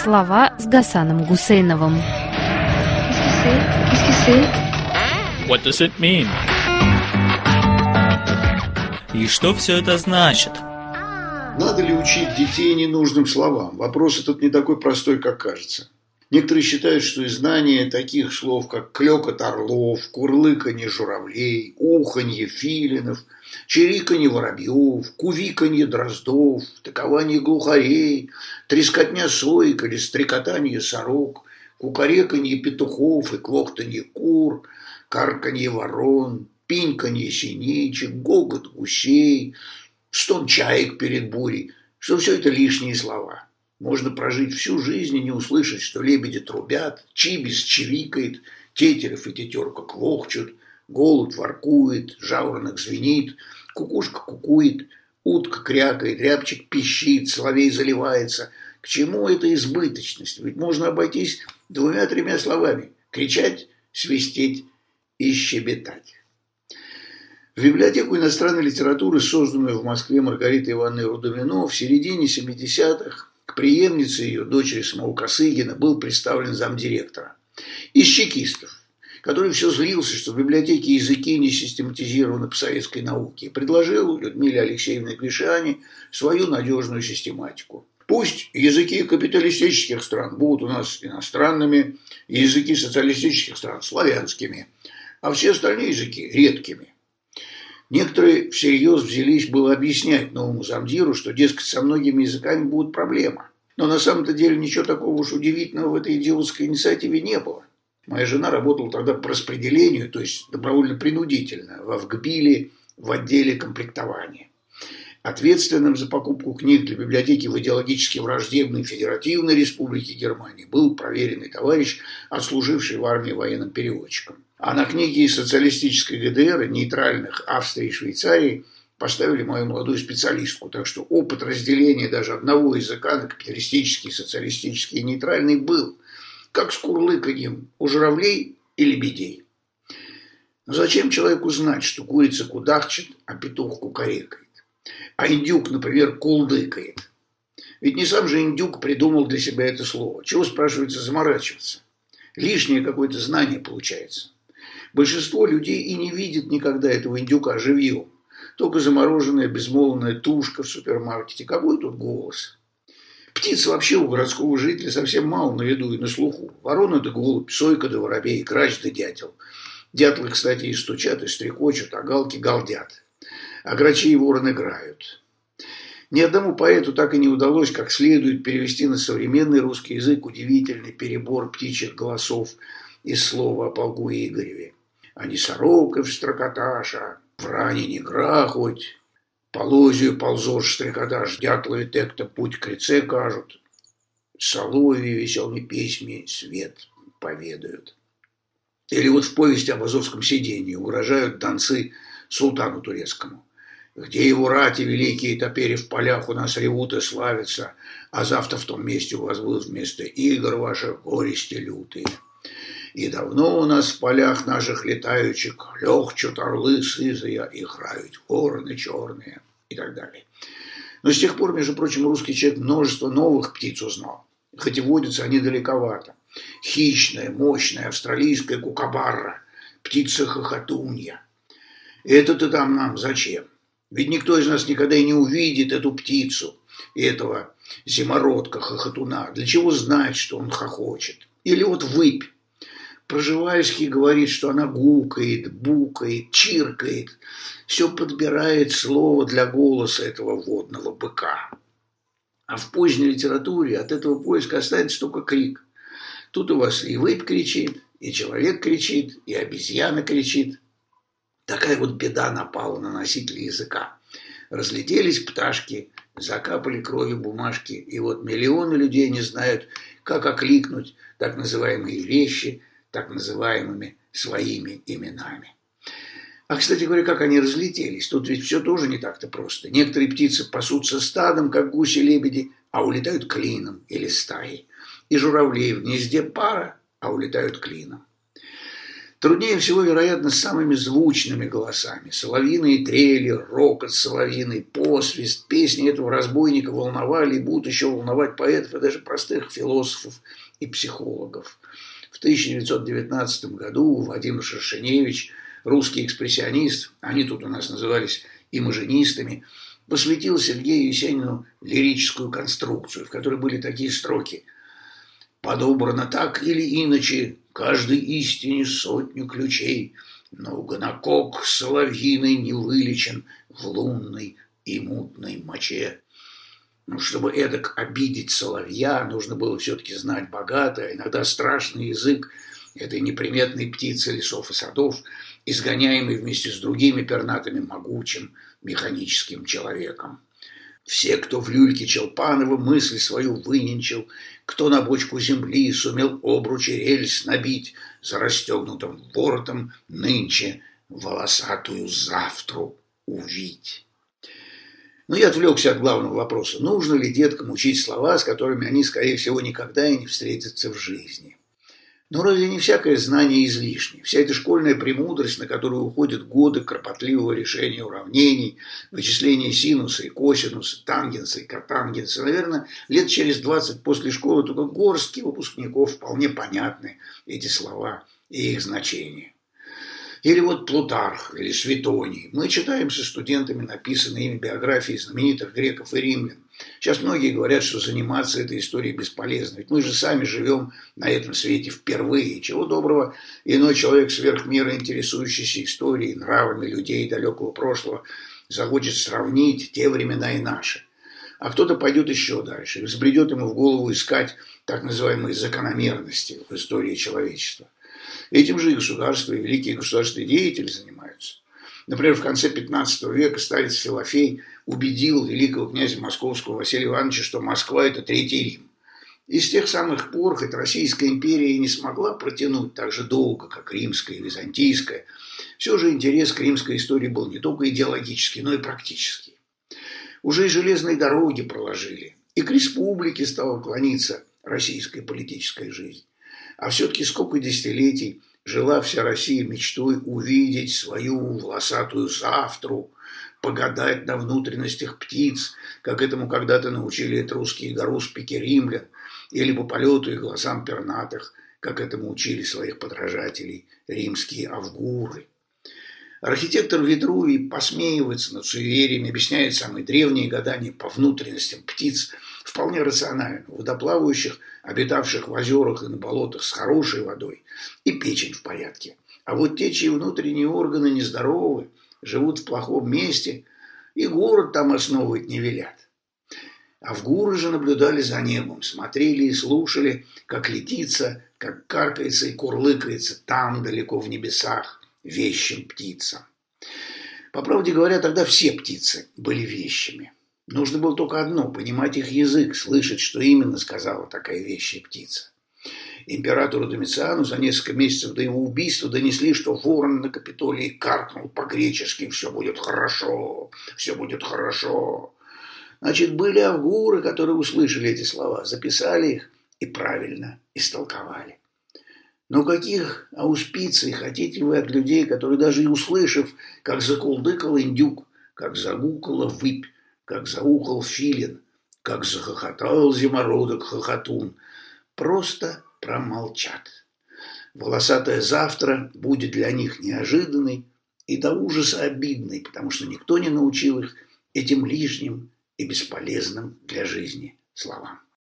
Слова с Гасаном Гусейновым. What does it mean? И что все это значит? Надо ли учить детей ненужным словам? Вопрос этот не такой простой, как кажется. Некоторые считают, что и знание таких слов, как клёкот орлов, курлыканье журавлей, уханье филинов, чириканье воробьев, кувиканье дроздов, такование глухарей, трескотня соек или стрекотанье сорок, кукареканье петухов и квохтанье кур, карканье ворон, пиньканье синичек, гогот гусей, стон чаек перед бурей, что все это лишние слова. Можно прожить всю жизнь и не услышать, что лебеди трубят, чибис чирикает, тетерев и тетерка квохчут, голубь воркует, жаворонок звенит, кукушка кукует, утка крякает, рябчик пищит, соловей заливается. К чему эта избыточность? Ведь можно обойтись 2-3 словами – кричать, свистеть и щебетать. В библиотеку иностранной литературы, созданную в Москве Маргаритой Ивановной Рудовино, в середине 70-х к преемнице ее, дочери самого Косыгина, был представлен замдиректора. Из чекистов, который все злился, что в библиотеке языки не систематизированы по советской науке, и предложил Людмиле Алексеевне Гришани свою надежную систематику. Пусть языки капиталистических стран будут у нас иностранными, и языки социалистических стран – славянскими, а все остальные языки – редкими. Некоторые всерьез взялись было объяснять новому замдиру, что, дескать, со многими языками будет проблема. Но на самом-то деле ничего такого уж удивительного в этой идиотской инициативе не было. Моя жена работала тогда по распределению, то есть добровольно-принудительно, в ВГБИЛе в отделе комплектования. Ответственным за покупку книг для библиотеки в идеологически враждебной Федеративной Республике Германии был проверенный товарищ, отслуживший в армии военным переводчиком. А на книги из социалистической ГДР, нейтральных Австрии и Швейцарии поставили мою молодую специалистку. Так что опыт разделения даже одного языка на капиталистический, социалистический и нейтральный был. Как с курлыканьем у журавлей и лебедей. Но зачем человеку знать, что курица кудахчет, а петух кукарекает? А индюк, например, кулдыкает. Ведь не сам же индюк придумал для себя это слово. Чего, спрашивается, заморачиваться? Лишнее какое-то знание получается. Большинство людей и не видит никогда этого индюка живьем. Только замороженная безмолвная тушка в супермаркете. Какой тут голос? Птиц вообще у городского жителя совсем мало на виду и на слуху. Ворона да голубь, сойка да воробей, грач да дятел. Дятлы, кстати, и стучат, и стрекочут, а галки галдят. А грачи и ворон играют. Ни одному поэту так и не удалось как следует перевести на современный русский язык удивительный перебор птичьих голосов из слова о полку Игореве. А не сороков строкоташа, в ране не грахоть, по лозию ползешь стрекоташ, дятлове тек-то путь к реце кажут, соловьи веселыми песьми свет поведают. Или вот в повести об Азовском сидении угрожают донцы султану турецкому. Где его рати великие топери в полях у нас ревут и славятся, а завтра в том месте у вас будут вместо игр ваших горести лютые. И давно у нас в полях наших летающих легчут орлы сызые, играют вороны черные и так далее. Но с тех пор, между прочим, русский человек множество новых птиц узнал, хоть и водятся они далековато. Хищная, мощная австралийская кукабарра, птица-хохотунья. Это-то там нам зачем? Ведь никто из нас никогда и не увидит эту птицу, этого зимородка-хохотуна. Для чего знать, что он хохочет? Или вот выпь. Проживальский говорит, что она гукает, букает, чиркает. Все подбирает слово для голоса этого водного быка. А в поздней литературе от этого поиска останется только крик. Тут у вас и выпь кричит, и человек кричит, и обезьяна кричит. Такая вот беда напала на носителей языка. Разлетелись пташки, закапали кровью бумажки, и вот миллионы людей не знают, как окликнуть так называемые вещи так называемыми своими именами. А, кстати говоря, как они разлетелись? Тут ведь все тоже не так-то просто. Некоторые птицы пасутся стадом, как гуси-лебеди, а улетают клином или стаей. И журавлей в гнезде пара, а улетают клином. Труднее всего, вероятно, с самыми звучными голосами. Соловьиные трели, рокот соловьиный, посвист. Песни этого разбойника волновали и будут еще волновать поэтов и даже простых философов и психологов. В 1919 году Владимир Шершеневич, русский экспрессионист, они тут у нас назывались имажинистами, посвятил Сергею Есенину лирическую конструкцию, в которой были такие строки: «Подобрано так или иначе, каждой истине сотню ключей, но гонокок соловьиный не вылечен в лунной и мутной моче». Ну, чтобы эдак обидеть соловья, нужно было все-таки знать богатый, а иногда страшный язык этой неприметной птицы лесов и садов, изгоняемой вместе с другими пернатыми могучим механическим человеком. Все, кто в люльке Челпанова мысль свою выненчил, кто на бочку земли сумел обручи рельс набить, за расстегнутым воротом нынче волосатую завтру увидь. Но я отвлекся от главного вопроса. Нужно ли деткам учить слова, с которыми они, скорее всего, никогда и не встретятся в жизни? Но разве не всякое знание излишне? Вся эта школьная премудрость, на которую уходят годы кропотливого решения уравнений, вычисления синуса и косинуса, тангенса и котангенса, наверное, лет через 20 после школы только горстке выпускников вполне понятны эти слова и их значения. Или вот Плутарх, или Светоний. Мы читаем со студентами написанные ими биографии знаменитых греков и римлян. Сейчас многие говорят, что заниматься этой историей бесполезно. Ведь мы же сами живем на этом свете впервые. Чего доброго, иной человек, сверх меры интересующийся историей, нравами людей далекого прошлого, захочет сравнить те времена и наши. А кто-то пойдет еще дальше и взбредет ему в голову искать так называемые закономерности в истории человечества. Этим же и государства, и великие государственные деятели занимаются. Например, в конце 15 века старец Филофей убедил великого князя московского Василия Ивановича, что Москва – это Третий Рим. И с тех самых пор, хоть Российская империя и не смогла протянуть так же долго, как Римская и Византийская, все же интерес к римской истории был не только идеологический, но и практический. Уже и железные дороги проложили, и к республике стала клониться российская политическая жизнь. А все-таки сколько десятилетий жила вся Россия мечтой увидеть свою волосатую завтру, погадать на внутренностях птиц, как этому когда-то научили этрусские гаруспики римлян, или по полету и глазам пернатых, как этому учили своих подражателей римские авгуры. Архитектор Витрувий посмеивается над суевериями, объясняет самые древние гадания по внутренностям птиц вполне рационально. Водоплавающих, обитавших в озерах и на болотах с хорошей водой, и печень в порядке. А вот те, чьи внутренние органы нездоровы, живут в плохом месте, и город там основывать не велят. Авгуры же наблюдали за небом, смотрели и слушали, как летится, как каркается и курлыкается там, далеко в небесах, вещим птицам. По правде говоря, тогда все птицы были вещими. Нужно было только одно – понимать их язык, слышать, что именно сказала такая вещая птица. Императору Домициану за несколько месяцев до его убийства донесли, что ворон на Капитолии каркнул по-гречески «все будет хорошо, все будет хорошо». Значит, были авгуры, которые услышали эти слова, записали их и правильно истолковали. Но каких ауспиций хотите вы от людей, которые даже и услышав, как закулдыкал индюк, как загукала выпь, как заухал филин, как захохотал зимородок-хохотун, просто промолчат. Волосатая завтра будет для них неожиданной и до ужаса обидной, потому что никто не научил их этим лишним и бесполезным для жизни словам.